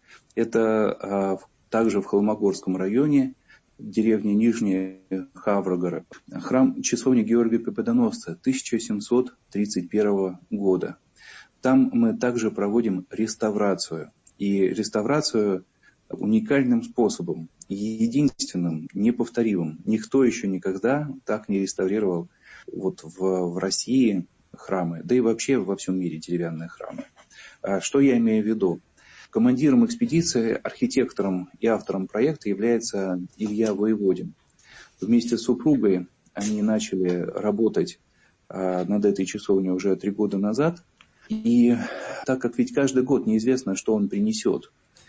это также в Холмогорском районе, деревня Нижняя Хаврогора. Храм часовни Георгия Победоносца тысяча семьсот тридцать первого года. Там мы также проводим реставрацию. И реставрацию уникальным способом, единственным, неповторимым. Никто еще никогда так не реставрировал вот в, в России храмы, да и вообще во всем мире деревянные храмы. А что я имею в виду? Командиром экспедиции, архитектором и автором проекта является Илья Воеводин. Вместе с супругой они начали работать а, над этой часовней уже три года назад. И так как ведь каждый год неизвестно, что он принесет,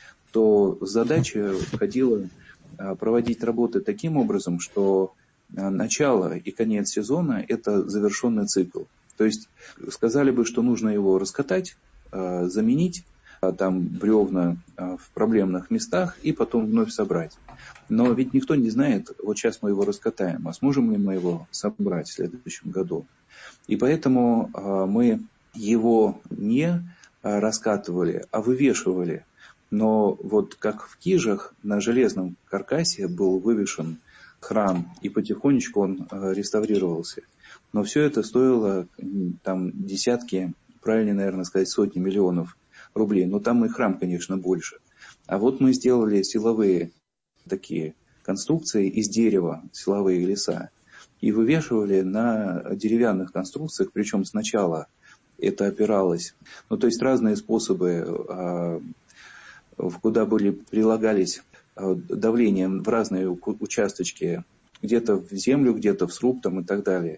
то задача входила а, проводить работы таким образом, что а, начало и конец сезона – это завершенный цикл. То есть сказали бы, что нужно его раскатать, заменить, там бревна в проблемных местах и потом вновь собрать. Но ведь никто не знает, вот сейчас мы его раскатаем, а сможем ли мы его собрать в следующем году. И поэтому мы его не раскатывали, а вывешивали. Но вот как в Кижах на железном каркасе был вывешен храм, и потихонечку он реставрировался. Но все это стоило там десятки, правильно, наверное, сказать, сотни миллионов рублей. Но там и храм, конечно, больше. А вот мы сделали силовые такие конструкции из дерева, силовые леса, и вывешивали на деревянных конструкциях, причем сначала это опиралось. Ну, то есть разные способы, куда были, прилагались давлением в разные участочки, где-то в землю, где-то в сруб там, и так далее.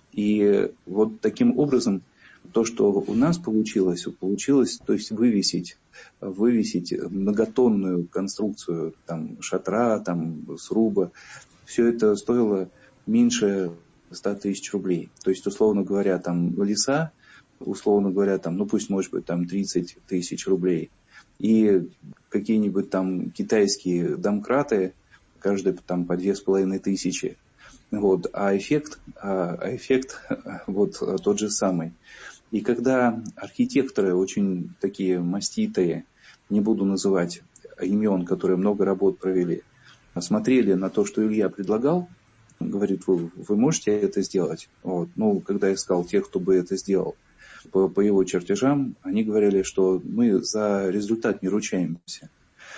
И вот таким образом то, что у нас получилось, получилось, то есть вывесить, вывесить многотонную конструкцию там, шатра, там, сруба, все это стоило меньше ста тысяч рублей. То есть, условно говоря, там леса, условно говоря, там, ну пусть может быть там тридцать тысяч рублей. И какие-нибудь там китайские домкраты, каждый там по две с половиной тысячи. Вот, а эффект, а эффект вот тот же самый. И когда архитекторы очень такие маститые, не буду называть имен, которые много работ провели, смотрели на то, что Илья предлагал, говорит, вы, вы можете это сделать? Вот. Ну, когда я искал тех, кто бы это сделал, по, по его чертежам, они говорили, что мы за результат не ручаемся.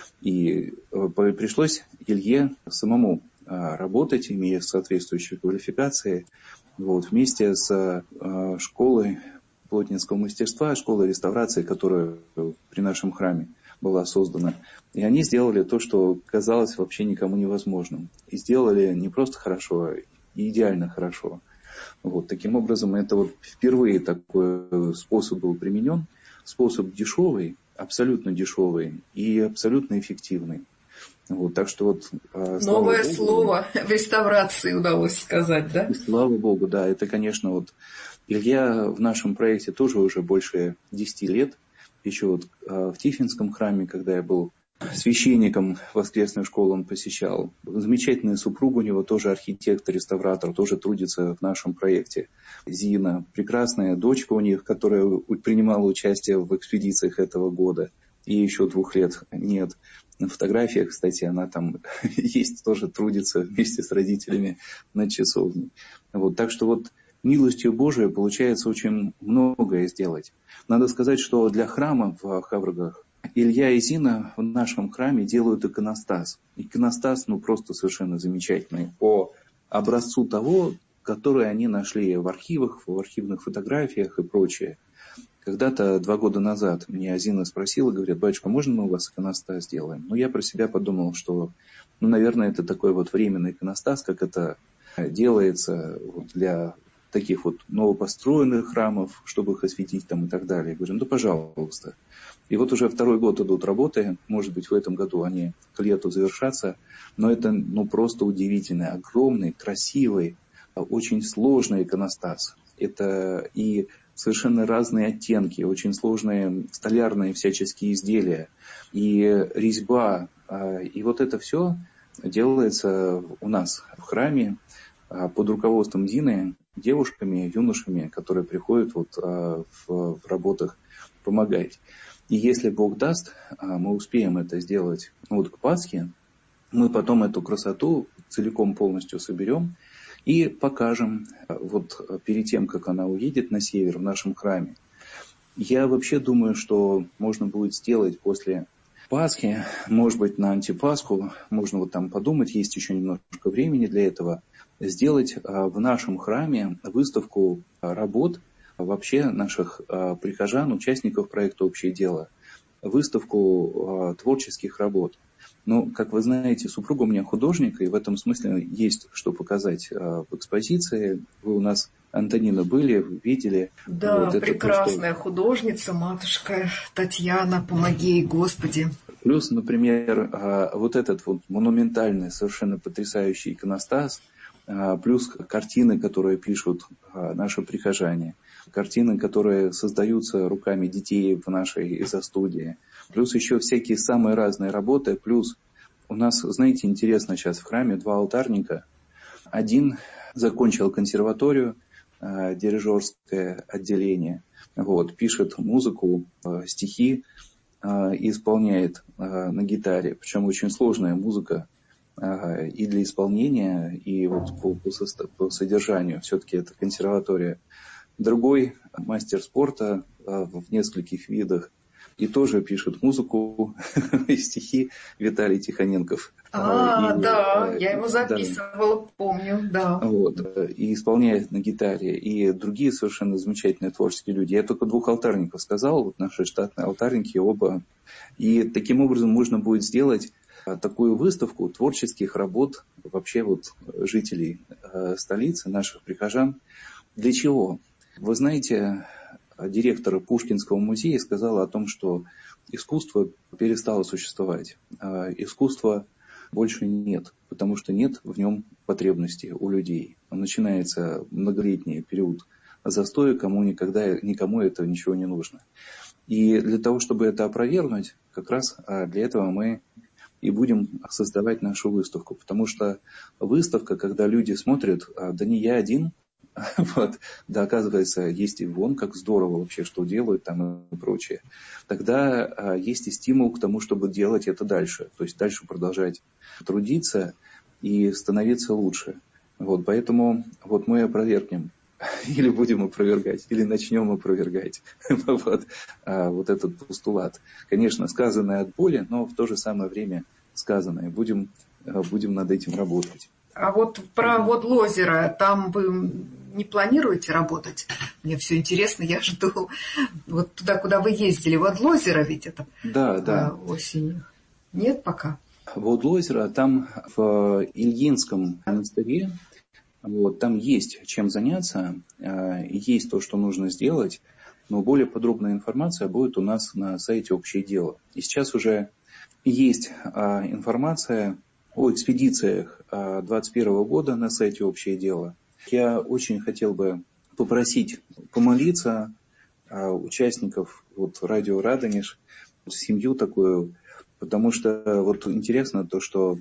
И пришлось Илье самому работать, имея соответствующие квалификации, вот, вместе с школой плотницкого мастерства, школой реставрации, которая при нашем храме была создана. И они сделали то, что казалось вообще никому невозможным. И сделали не просто хорошо, а идеально хорошо. Вот, таким образом, это вот впервые такой способ был применен. Способ дешевый, абсолютно дешевый и абсолютно эффективный. Вот, так что вот, новое Богу, слово в реставрации удалось сказать, да? Слава Богу, да. Это, конечно, вот Илья в нашем проекте тоже уже больше десяти лет. Еще вот в Тифинском храме, когда я был священником, воскресную школу он посещал. Замечательная супруга у него, тоже архитектор, реставратор, тоже трудится в нашем проекте. Зина, прекрасная дочка у них, которая принимала участие в экспедициях этого года. И еще двух лет нет. На фотографиях, кстати, она там есть, тоже трудится вместе с родителями на часовне. Вот, так что вот милостью Божией получается очень многое сделать. Надо сказать, что для храма в Хаврогах Илья и Зина в нашем храме делают иконостас. Иконостас, ну, просто совершенно замечательный. По образцу того, который они нашли в архивах, в архивных фотографиях и прочее. Когда-то, два года назад, меня Азина спросила, говорит, батюшка, можно мы у вас иконостас сделаем? Ну, я про себя подумал, что, ну, наверное, это такой вот временный иконостас, как это делается вот для таких вот новопостроенных храмов, чтобы их осветить там и так далее. Я говорю, ну, да, пожалуйста. И вот уже второй год идут работы, может быть, в этом году они к лету завершатся, но это, ну, просто удивительный, огромный, красивый, очень сложный иконостас. Это и совершенно разные оттенки, очень сложные столярные всяческие изделия, и резьба. И вот это все делается у нас в храме под руководством Дины, девушками, юношами, которые приходят вот в, в работах помогать. И если Бог даст, мы успеем это сделать ну, вот к Пасхе, мы потом эту красоту целиком полностью соберем и покажем вот перед тем, как она уедет на север в нашем храме. Я вообще думаю, что можно будет сделать после Пасхи, может быть, на антипасху, можно вот там подумать, есть еще немножко времени для этого, сделать в нашем храме выставку работ вообще наших прихожан, участников проекта «Общее дело», выставку творческих работ. Ну, как вы знаете, супруга у меня художник, и в этом смысле есть что показать в экспозиции. Вы у нас, Антонина, были, видели. Да, вот прекрасная то, что... художница, матушка Татьяна, помоги ей, Господи. Плюс, например, вот этот вот монументальный, совершенно потрясающий иконостас, плюс картины, которые пишут наши прихожане, картины, которые создаются руками детей в нашей изо-студии, плюс еще всякие самые разные работы, плюс у нас, знаете, интересно сейчас в храме два алтарника. Один закончил консерваторию, дирижерское отделение, вот, пишет музыку, стихи, и исполняет на гитаре, причем очень сложная музыка и для исполнения, и вот по, по, состав, по содержанию, все-таки это консерватория. Другой мастер спорта в нескольких видах и тоже пишет музыку и стихи, Виталий Тихоненков. А, и, да, я его записывала, да. Помню, да. Вот, и исполняет на гитаре, и другие совершенно замечательные творческие люди. Я только двух алтарников сказал, вот наши штатные алтарники оба. И таким образом можно будет сделать такую выставку творческих работ вообще вот жителей столицы, наших прихожан. Для чего? Вы знаете, директор Пушкинского музея сказал о том, что искусство перестало существовать. Искусства больше нет, потому что нет в нем потребности у людей. Начинается многолетний период застоя, кому никогда, никому это ничего не нужно. И для того, чтобы это опровергнуть, как раз для этого мы и будем создавать нашу выставку. Потому что выставка, когда люди смотрят, да не я один, вот, да, оказывается, есть и вон, как здорово вообще, что делают там и прочее, тогда а, есть и стимул к тому, чтобы делать это дальше, то есть дальше продолжать трудиться и становиться лучше. Вот, поэтому вот мы опровергнем, или будем опровергать, или начнем опровергать вот, а, вот этот постулат. Конечно, сказанное от боли, но в то же самое время сказанное. Будем, будем над этим работать. А вот про Водлозеро, там вы не планируете работать? Мне все интересно, я жду. Вот туда, куда вы ездили, Водлозеро ведь это? Да, да. Осенью. Нет пока? Водлозеро, там в Ильинском монастыре, вот, там есть чем заняться, есть то, что нужно сделать, но более подробная информация будет у нас на сайте «Общее дело». И сейчас уже есть информация о экспедициях двадцать первого года на сайте «Общее дело». Я очень хотел бы попросить помолиться участников вот, радио «Радонеж», семью такую, потому что вот интересно то, что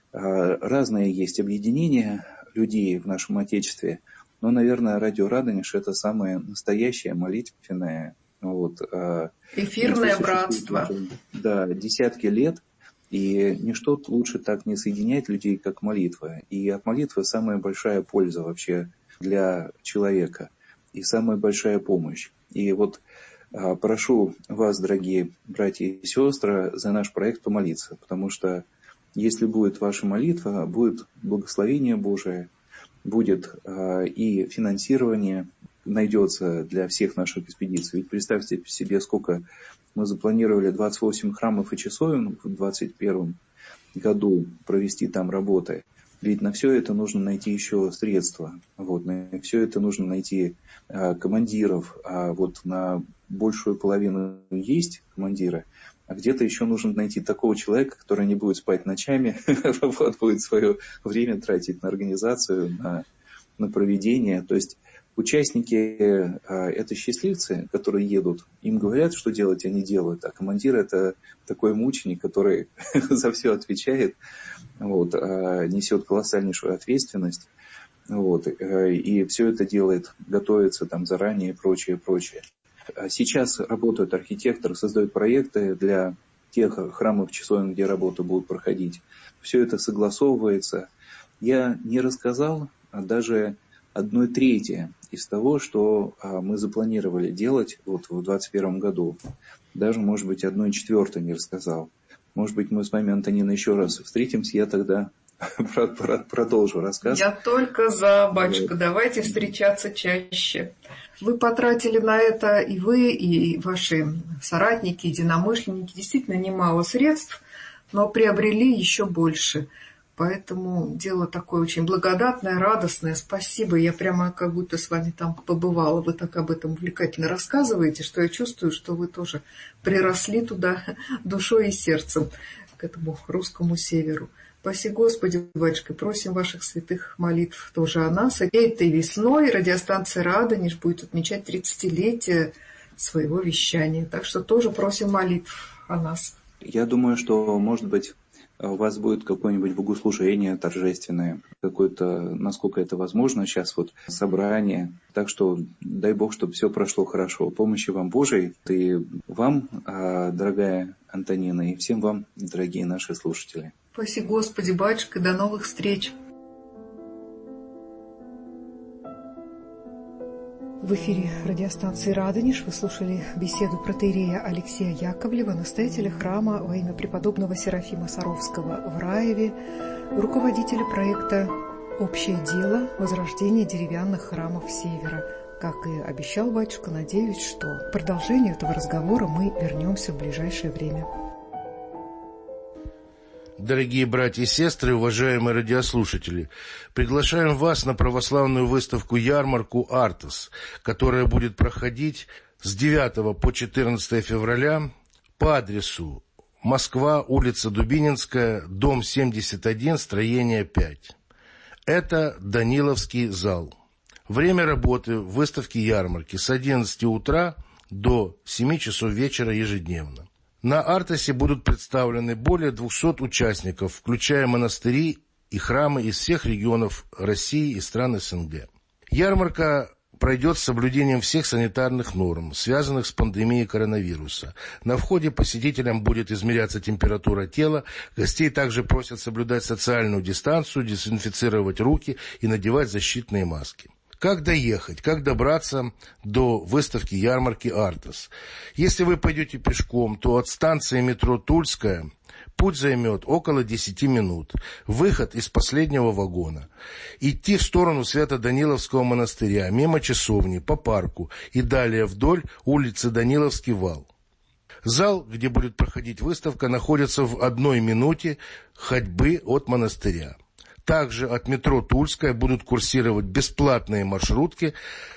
разные есть объединения людей в нашем Отечестве, но, наверное, радио «Радонеж» — это самое настоящее молитвенное. Вот, эфирное братство. Да, десятки лет. И ничто лучше так не соединяет людей, как молитва. И от молитвы самая большая польза вообще для человека. И самая большая помощь. И вот а, прошу вас, дорогие братья и сестры, за наш проект помолиться. Потому что если будет ваша молитва, будет благословение Божие, будет а, и финансирование найдется для всех наших экспедиций. Ведь представьте себе, сколько мы запланировали двадцать восемь храмов и часовен в двадцать первом году провести там работы. Ведь на все это нужно найти еще средства. Вот, на все это нужно найти а, командиров. А вот на большую половину есть командиры, а где-то еще нужно найти такого человека, который не будет спать ночами, вот, будет свое время тратить на организацию, на, на проведение. То есть участники – это счастливцы, которые едут. Им говорят, что делать, они делают. А командир – это такой мученик, который за все отвечает, вот, несет колоссальнейшую ответственность. Вот, и все это делает, готовится там заранее и прочее, прочее. Сейчас работают архитекторы, создают проекты для тех храмов, часовен, где работы будут проходить. Все это согласовывается. Я не рассказал даже одной трети из того, что мы запланировали делать вот в двадцать первом году. Даже, может быть, одной четвертой не рассказал. Может быть, мы с вами, Антонина, еще раз встретимся, я тогда продолжу рассказ. Я только за, батюшка, давайте встречаться чаще. Вы потратили на это, и вы, и ваши соратники, единомышленники, действительно немало средств, но приобрели еще больше. Поэтому дело такое очень благодатное, радостное. Спасибо. Я прямо как будто с вами там побывала. Вы так об этом увлекательно рассказываете, что я чувствую, что вы тоже приросли туда душой и сердцем, к этому русскому северу. Спаси Господи, батюшка, просим ваших святых молитв тоже о нас. Этой весной радиостанция «Радонеж» будет отмечать тридцатилетие своего вещания, так что тоже просим молитв о нас. Я думаю, что, может быть, у вас будет какое-нибудь богослужение торжественное, какое-то, насколько это возможно, сейчас вот собрание. Так что дай Бог, чтобы все прошло хорошо. Помощи вам Божией, и вам, дорогая Антонина, и всем вам, дорогие наши слушатели. Спаси Господи, батюшка, до новых встреч. В эфире радиостанции «Радонеж» вы слушали беседу протоиерея Алексея Яковлева, настоятеля храма во имя преподобного Серафима Саровского в Раеве, руководителя проекта «Общее дело. Возрождение деревянных храмов Севера». Как и обещал батюшка, надеюсь, что к продолжению этого разговора мы вернемся в ближайшее время. Дорогие братья и сестры, уважаемые радиослушатели, приглашаем вас на православную выставку-ярмарку «Артос», которая будет проходить с девятого по четырнадцатое февраля по адресу Москва, улица Дубининская, дом семьдесят один, строение пять. Это Даниловский зал. Время работы выставки-ярмарки с одиннадцати утра до семи часов вечера ежедневно. На «Артосе» будут представлены более двухсот участников, включая монастыри и храмы из всех регионов России и стран эс эн гэ. Ярмарка пройдет с соблюдением всех санитарных норм, связанных с пандемией коронавируса. На входе посетителям будет измеряться температура тела, гостей также просят соблюдать социальную дистанцию, дезинфицировать руки и надевать защитные маски. Как доехать, как добраться до выставки-ярмарки «Артос»? Если вы пойдете пешком, то от станции метро Тульская путь займет около десяти минут. Выход из последнего вагона. Идти в сторону Свято-Даниловского монастыря, мимо часовни, по парку и далее вдоль улицы Даниловский вал. Зал, где будет проходить выставка, находится в одной минуте ходьбы от монастыря. Также от метро Тульская будут курсировать бесплатные маршрутки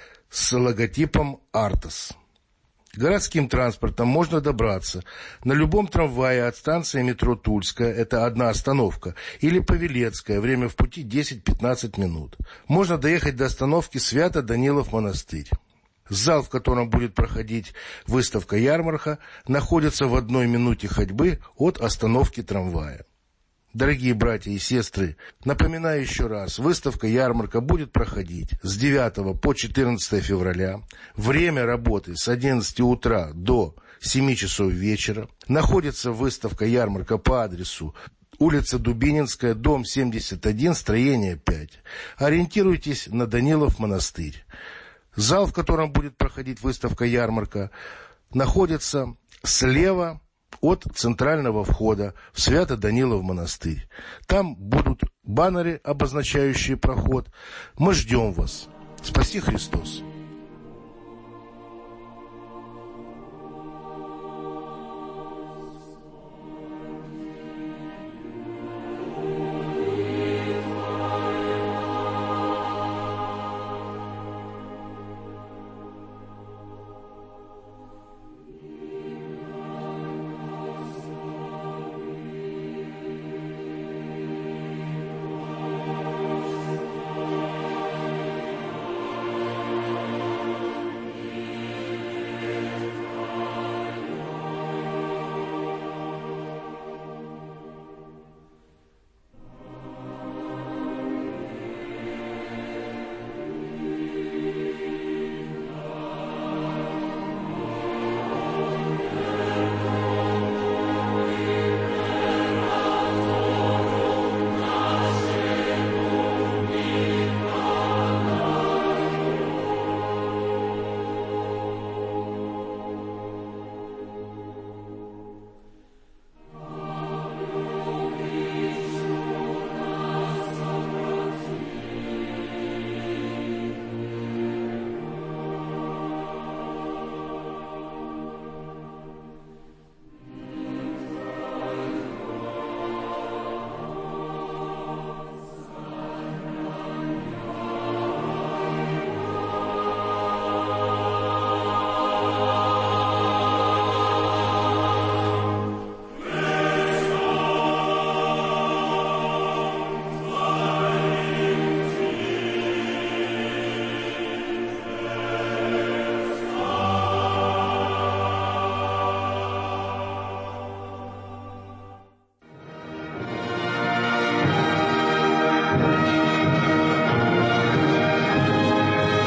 с логотипом «Артос». Городским транспортом можно добраться на любом трамвае от станции метро Тульская, это одна остановка, или Павелецкая, время в пути десять-пятнадцать минут. Можно доехать до остановки Свято-Данилов монастырь. Зал, в котором будет проходить выставка-ярмарка, находится в одной минуте ходьбы от остановки трамвая. Дорогие братья и сестры, напоминаю еще раз, выставка-ярмарка будет проходить с девятого по четырнадцатое февраля. Время работы с одиннадцати утра до семи часов вечера. Находится выставка-ярмарка по адресу улица Дубининская, дом семьдесят один, строение пять. Ориентируйтесь на Данилов монастырь. Зал, в котором будет проходить выставка-ярмарка, находится слева от центрального входа в Свято-Данилов монастырь. Там будут баннеры, обозначающие проход. Мы ждем вас. Спаси Христос!